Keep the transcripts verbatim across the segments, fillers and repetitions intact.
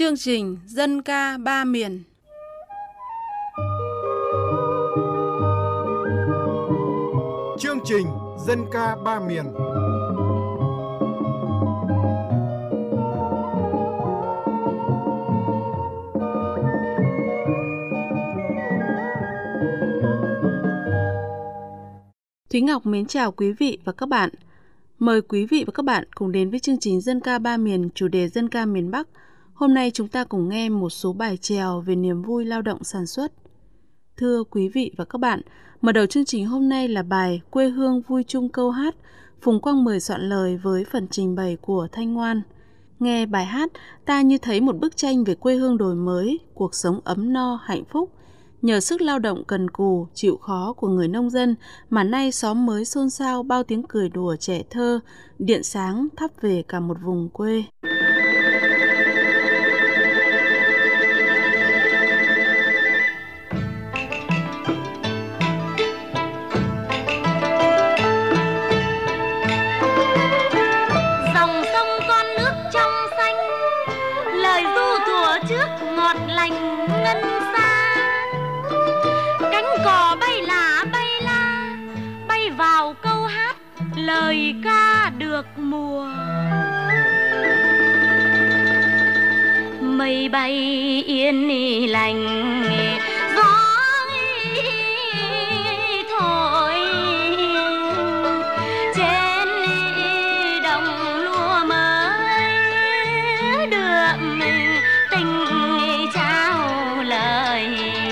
Chương trình Dân ca ba miền. Chương trình Dân ca ba miền. Thúy Ngọc mến chào quý vị và các bạn. Mời quý vị và các bạn cùng đến với chương trình Dân ca ba miền, chủ đề Dân ca miền Bắc. Hôm nay chúng ta cùng nghe một số bài chèo về niềm vui lao động sản xuất. Thưa quý vị và các bạn, mở đầu chương trình hôm nay là bài Quê hương vui chung câu hát, Phùng Quang Mười soạn lời với phần trình bày của Thanh Ngoan. Nghe bài hát, ta như thấy một bức tranh về quê hương đổi mới, cuộc sống ấm no, hạnh phúc. Nhờ sức lao động cần cù, chịu khó của người nông dân mà nay xóm mới xôn xao bao tiếng cười đùa trẻ thơ, điện sáng thắp về cả một vùng quê. Dòng sông con nước trong xanh, lời ru thuở trước ngọt lành ngân xa. Cánh cò bay là bay la, bay vào câu hát lời ca được mùa. Mây bay yên lành, gió thổi trên đồng lúa mới, đượm tình trao lời.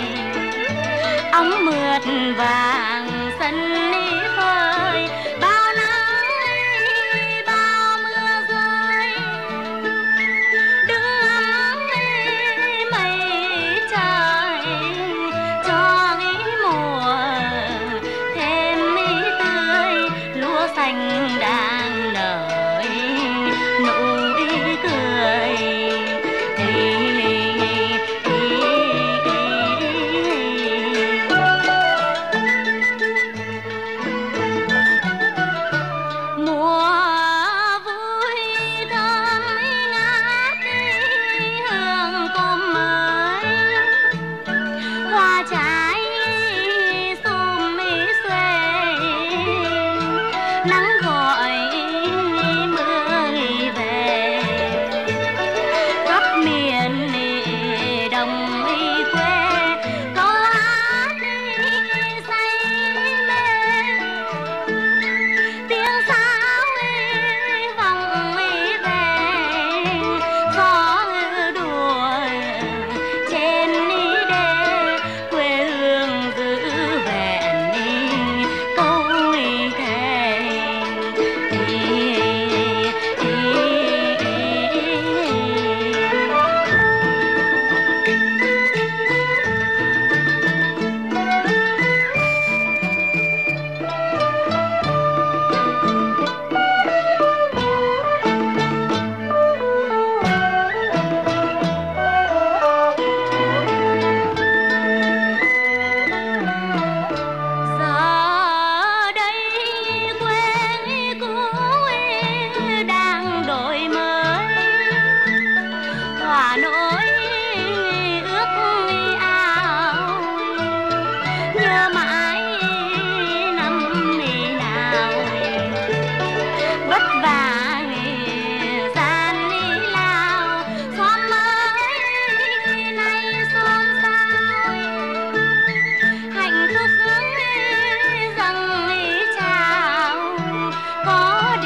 Óng mượt vàng sân phơi, bao nắng bao mưa rơi, đứng ngắm mây trời cho mùa thêm tươi. Lúa xanh đang nở nụ cười.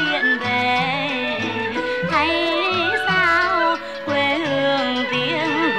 Tiếng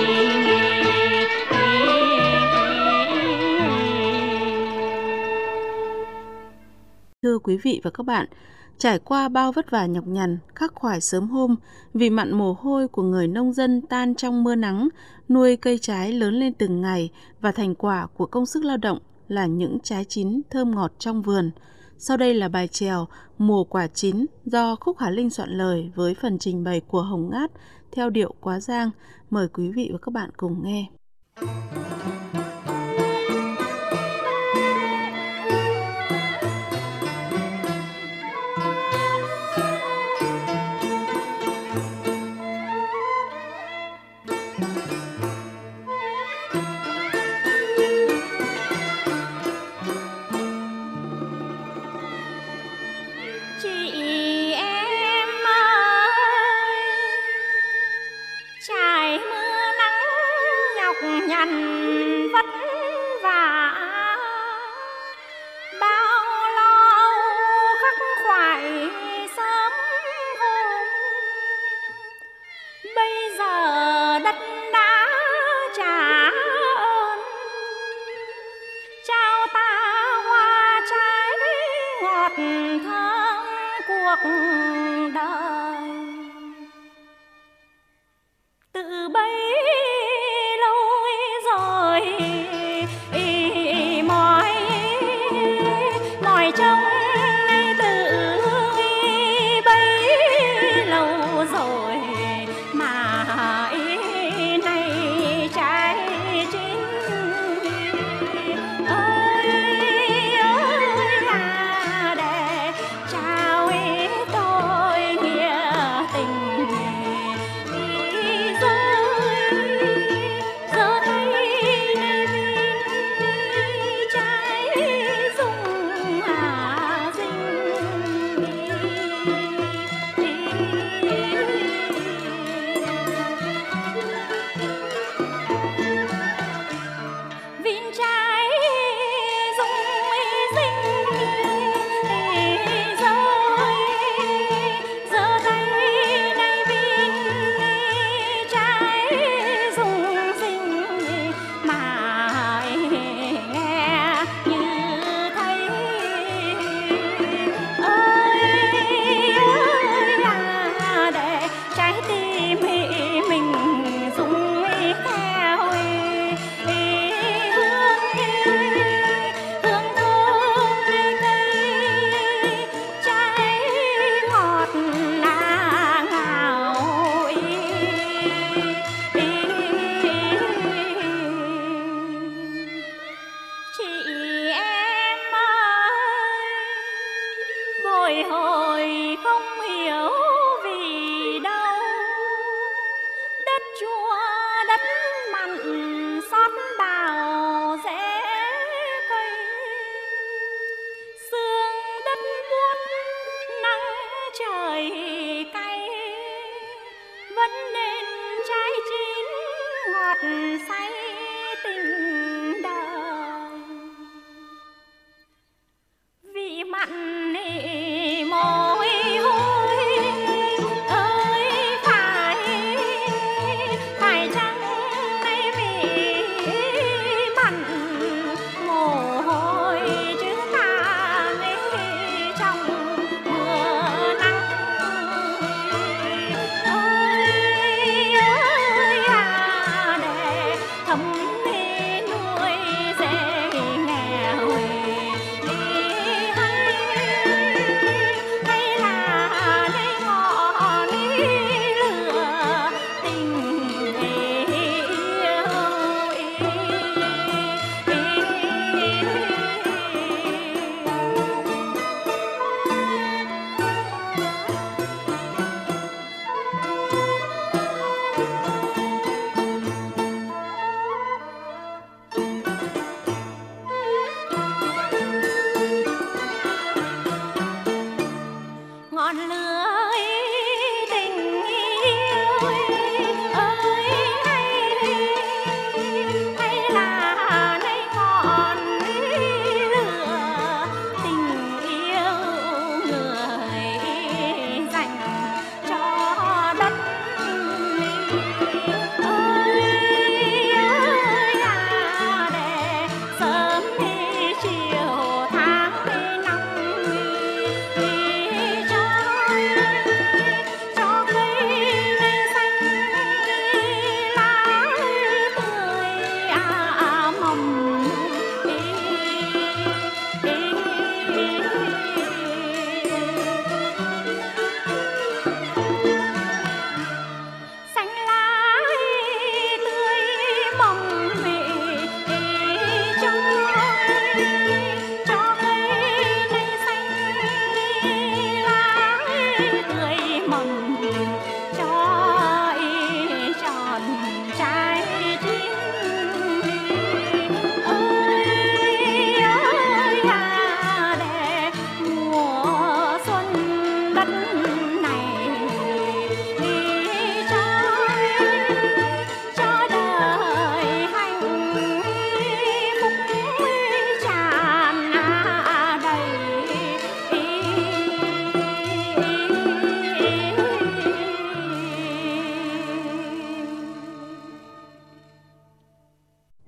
Thưa quý vị và các bạn, trải qua bao vất vả nhọc nhằn, khắc khoải sớm hôm, vì mặn mồ hôi của người nông dân tan trong mưa nắng, nuôi cây trái lớn lên từng ngày và thành quả của công sức lao động là những trái chín thơm ngọt trong vườn. Sau đây là bài chèo Mùa quả chín do Khúc Hà Linh soạn lời với phần trình bày của Hồng Ngát theo điệu Quá Giang. Mời quý vị và các bạn cùng nghe. Từ bấy lâu rồi mỏi mỏi trông nay từ bấy lâu rồi mà nay trái chín ơi ơi là để trao tôi nghĩa tình. Bồi hồi không hiểu vì đâu, đất chua đất mặn xót bào rễ cây, sương đất buốt nắng trời cay, vẫn nên trái chín ngọt say tình đời. Vị mặn môi hôi ơi phải phải chăng nay vì mặn mồ hôi chứ ta ấy trong mưa nắng ơi ơi à để thấm nuôi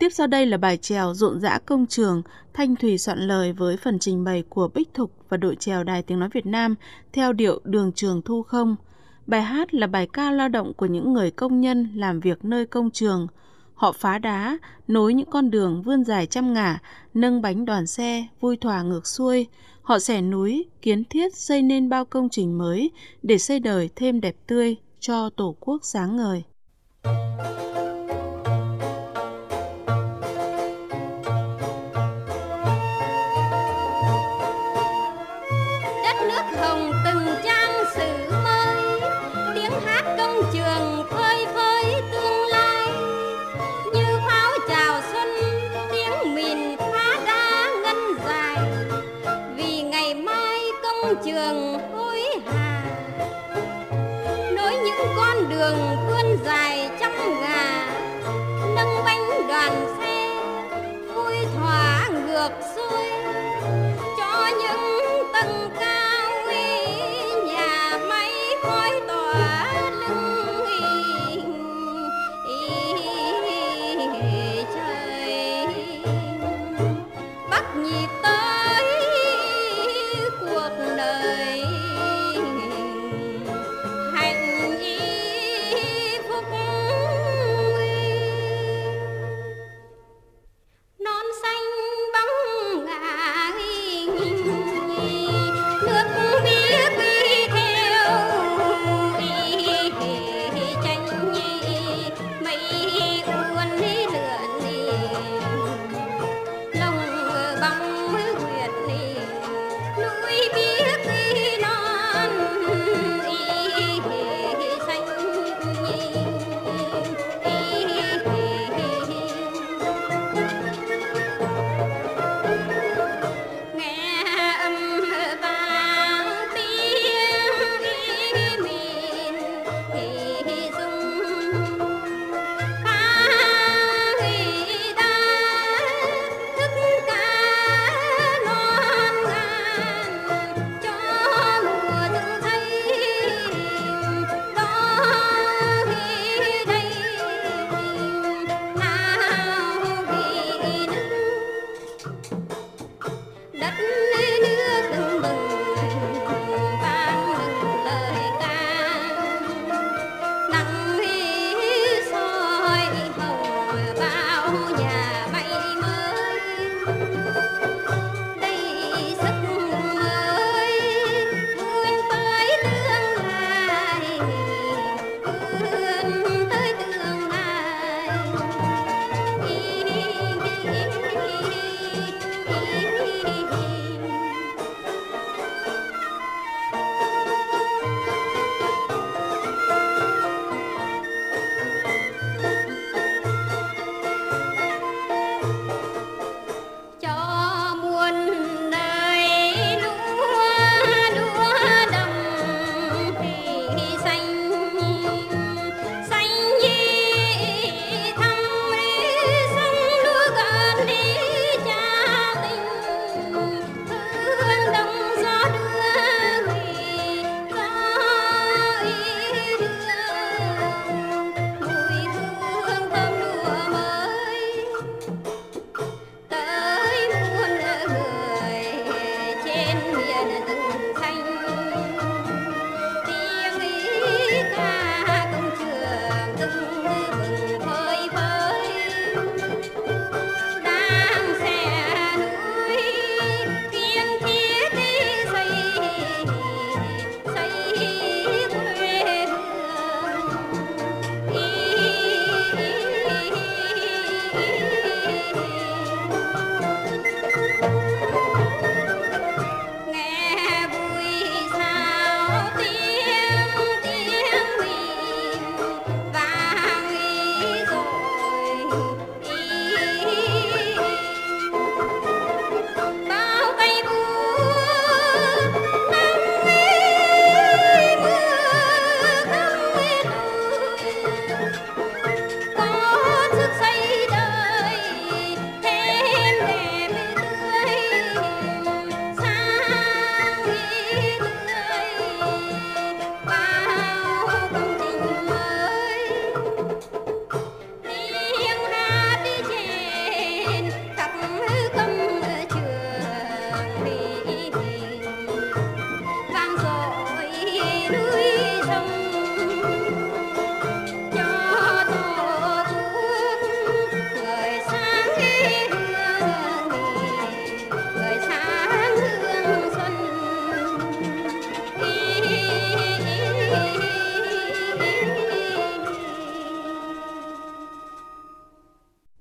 Tiếp sau đây là bài chèo Rộn rã công trường, Thanh Thùy soạn lời với phần trình bày của Bích Thục và đội chèo Đài Tiếng Nói Việt Nam theo điệu Đường Trường Thu Không. Bài hát là bài ca lao động của những người công nhân làm việc nơi công trường. Họ phá đá, nối những con đường vươn dài trăm ngả, nâng bánh đoàn xe, vui thỏa ngược xuôi. Họ xẻ núi, kiến thiết xây nên bao công trình mới để xây đời thêm đẹp tươi cho Tổ quốc sáng ngời. Đất nước hồng từng trang sử mới, tiếng hát công trường phơi phới tương lai. Như pháo chào xuân, tiếng mìn phá đá ngân dài, vì ngày mai công trường hối hả. Nối những con đường vươn dài trăm ngả,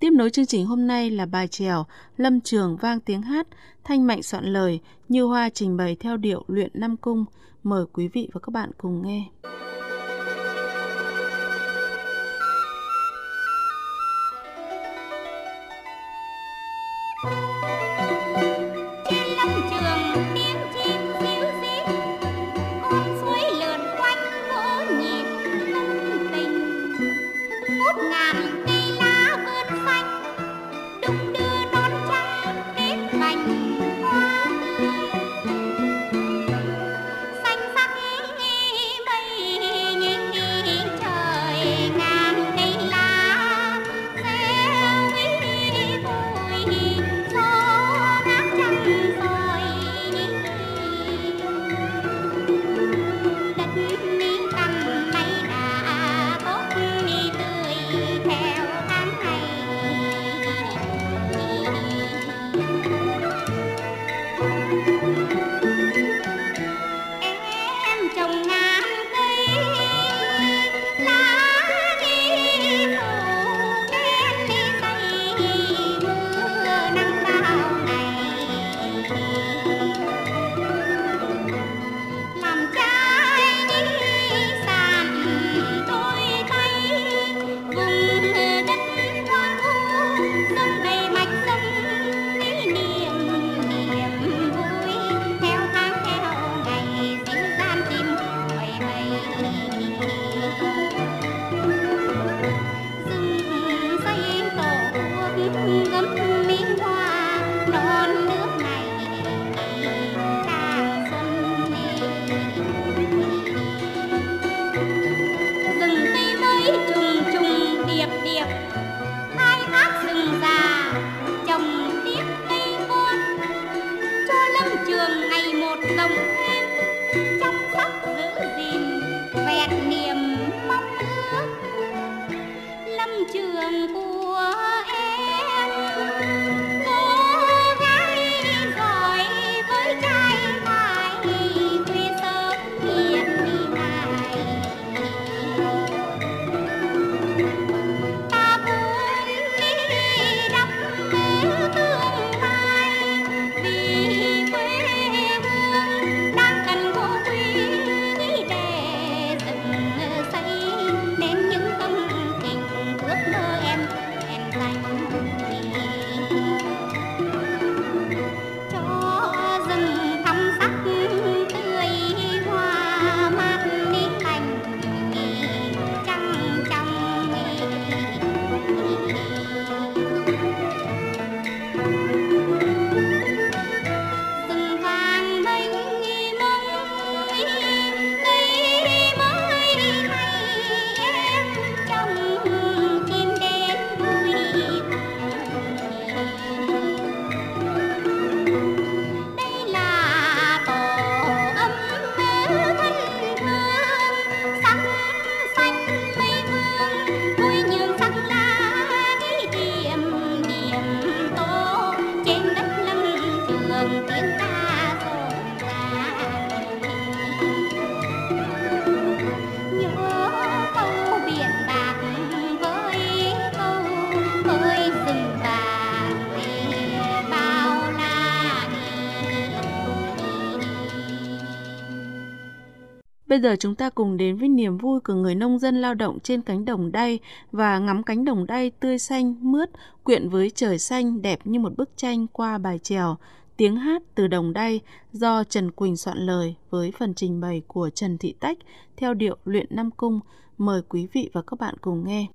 Tiếp nối chương trình hôm nay là bài chèo Lâm Trường vang tiếng hát, Thanh Mạnh soạn lời, Như Hoa trình bày theo điệu luyện Nam Cung. Mời quý vị và các bạn cùng nghe. Bây giờ chúng ta cùng đến với niềm vui của người nông dân lao động trên cánh đồng đay và ngắm cánh đồng đay tươi xanh, mướt, quyện với trời xanh đẹp như một bức tranh qua bài chèo Tiếng hát từ đồng đay do Trần Quỳnh soạn lời với phần trình bày của Trần Thị Tách theo điệu luyện Nam Cung. Mời quý vị và các bạn cùng nghe.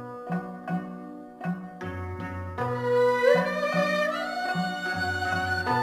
Thank you.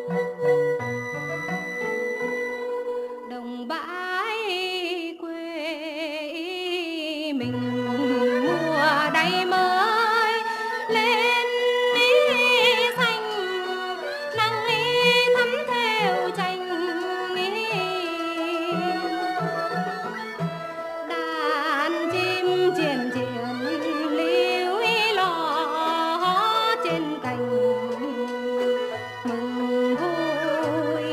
đồng bãi quê mình mùa đầy mới lên xanh, nắng thắm theo tranh, đàn chim triền triền líu lo trên cành mừng vui.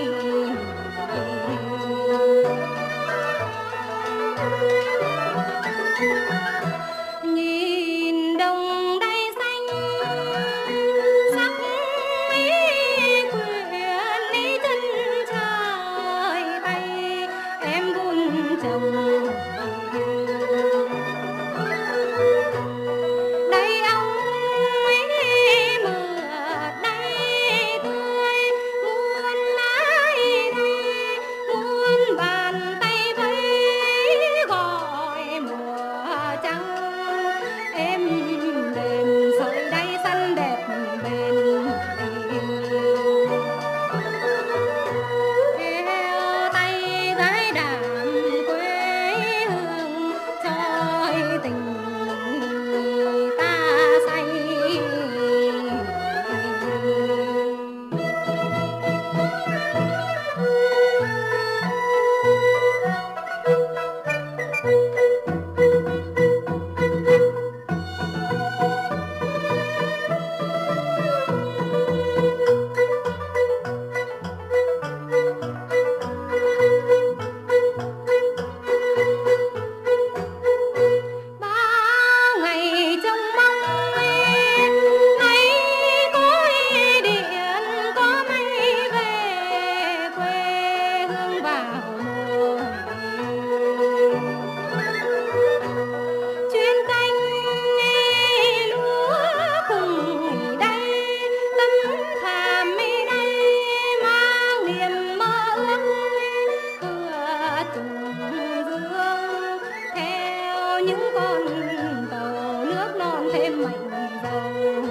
Nhìn đồng đay xanh sắc quyện lý chân trời tay em vun trồng. Đây ông ấy mượt đây tươi, muôn lái đây muôn bàn tay vẫy gọi mùa trăng. Em đềm sợi đay xanh đẹp bền theo tay gái đàn quê hương trói tình ta say. Ba ngày trông mong ngày cối điện có mây về quê hương vào mùa. Chuyến canh lúa cùng đây tấm thảm đây mang niềm mơ ước cửa trùng dương theo những con tàu nước non thêm mạnh giàu.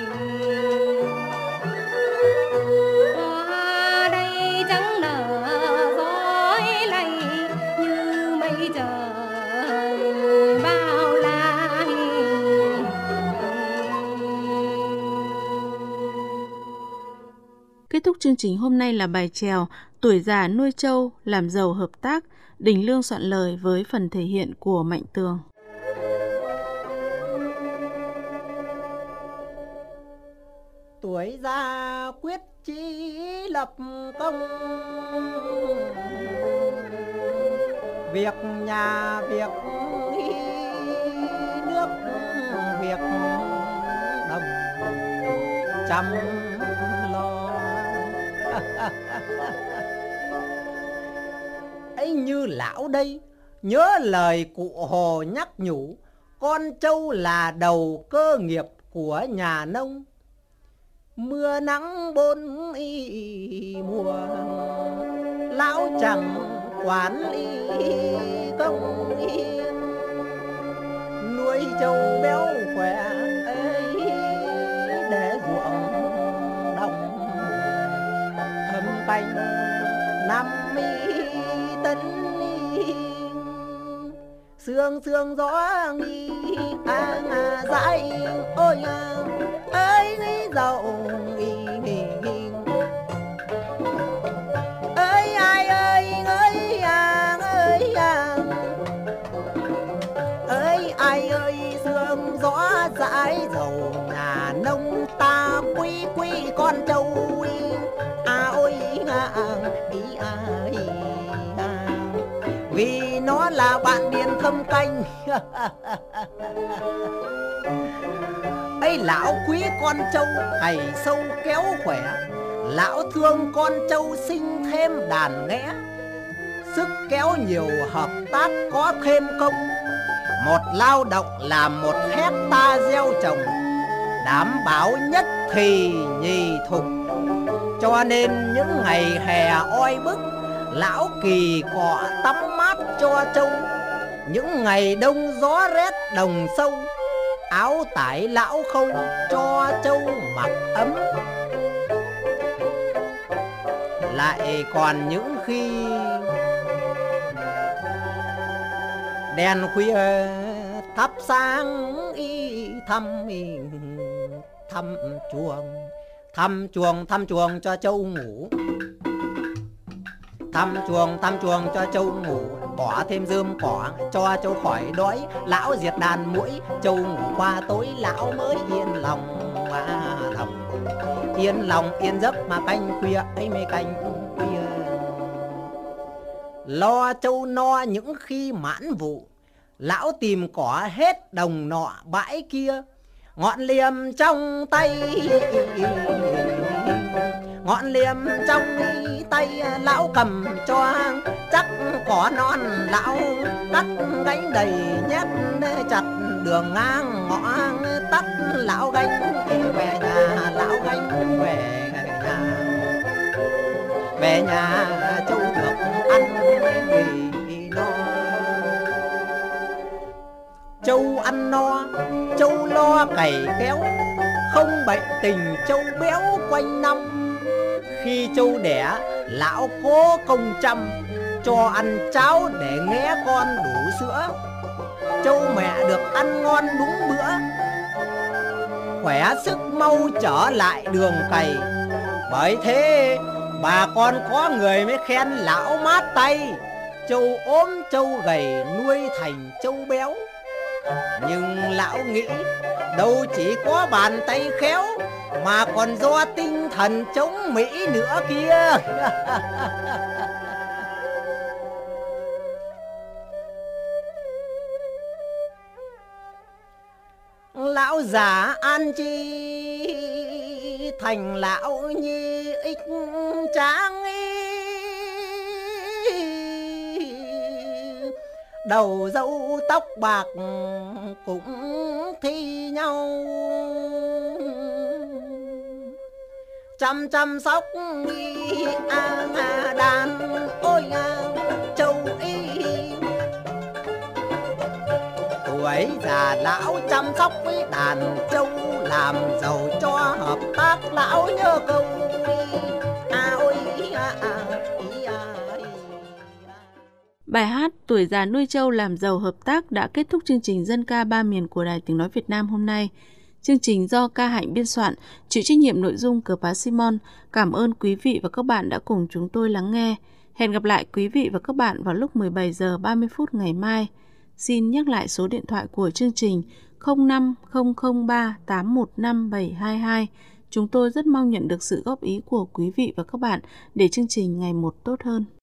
Hoa đây trắng nở rối lay như mây trời bao la. Kết thúc chương trình hôm nay là bài chèo Tuổi già nuôi trâu làm giàu hợp tác, Đình Lương soạn lời với phần thể hiện của Mạnh Tường. Tuổi già quyết chí lập công, việc nhà việc nước việc đồng chăm lo. Ấy như lão đây nhớ lời cụ Hồ nhắc nhủ, con trâu là đầu cơ nghiệp của nhà nông. Mưa nắng bốn y mùa, lão chẳng quản lý công yên. Nuôi trâu béo khỏe ấy để ruộng đồng thâm canh năm mươi tấn. Sương sương gió nghi à, à, dãi ôi à, ơi nghĩ giàu nghi nghi nghi. Ơi ai ơi ơi à ơi à, ơi ai ơi sương gió dãi dầu nhà nông ta quý quý con trâu à ôi à ý à ý à, vì nó là bạn điền thâm canh. Ấy lão quý con trâu cày sâu kéo khỏe, lão thương con trâu sinh thêm đàn nghẽ. Sức kéo nhiều hợp tác có thêm công, một lao động làm một hecta gieo trồng, đảm bảo nhất thì nhì thục. Cho nên những ngày hè oi bức, lão kỳ cọ tắm mát cho trâu. Những ngày đông gió rét đồng sâu, áo tải lão khâu cho trâu mặc ấm. lại còn những khi đèn khuya thắp sáng y thăm y thăm chuồng, thăm chuồng thăm chuồng cho trâu ngủ, thăm chuồng thăm chuồng cho trâu ngủ, bỏ thêm rơm cỏ cho trâu khỏi đói. Lão diệt đàn muỗi, trâu ngủ qua tối, lão mới yên lòng mà thầm. Yên lòng yên giấc mà canh khuya ấy mới canh khuya. Lo trâu no những khi mãn vụ, lão tìm cỏ hết đồng nọ bãi kia. Ngọn liềm trong tay, ngọn liềm trong tay lão cầm cho chắc cỏ non. Lão cắt gánh đầy nhét chặt đường ngang ngõ tắt. Lão gánh về nhà, lão gánh về nhà, về nhà trâu được ăn vì no. Trâu ăn no, trâu lo cày kéo, không bệnh tình trâu béo quanh năm. Khi trâu đẻ, lão cố công chăm, cho ăn cháo để nghé con đủ sữa. Trâu mẹ được ăn ngon đúng bữa, khỏe sức mau trở lại đường cày. Bởi thế bà con có người mới khen lão mát tay. Trâu ốm trâu gầy nuôi thành trâu béo. Nhưng lão nghĩ đâu chỉ có bàn tay khéo, mà còn do tinh thần chống Mỹ nữa kia. Lão già an chi thành lão nhi ích tráng ý. Đầu râu tóc bạc cũng thi nhau, chăm chăm sóc a đàn ôi trâu y. Tuổi già lão chăm sóc với đàn trâu, làm giàu cho hợp tác lão nhớ câu a ôi a a. Bài hát Tuổi già nuôi trâu làm giàu hợp tác đã kết thúc chương trình Dân ca ba miền của Đài Tiếng nói Việt Nam hôm nay. Chương trình do Ca Hạnh biên soạn, chịu trách nhiệm nội dung Cờ Pá Simon. Cảm ơn quý vị và các bạn đã cùng chúng tôi lắng nghe. Hẹn gặp lại quý vị và các bạn vào lúc mười bảy giờ ba mươi phút ngày mai. Xin nhắc lại số điện thoại của chương trình không năm không không ba tám một năm bảy hai hai. Chúng tôi rất mong nhận được sự góp ý của quý vị và các bạn để chương trình ngày một tốt hơn.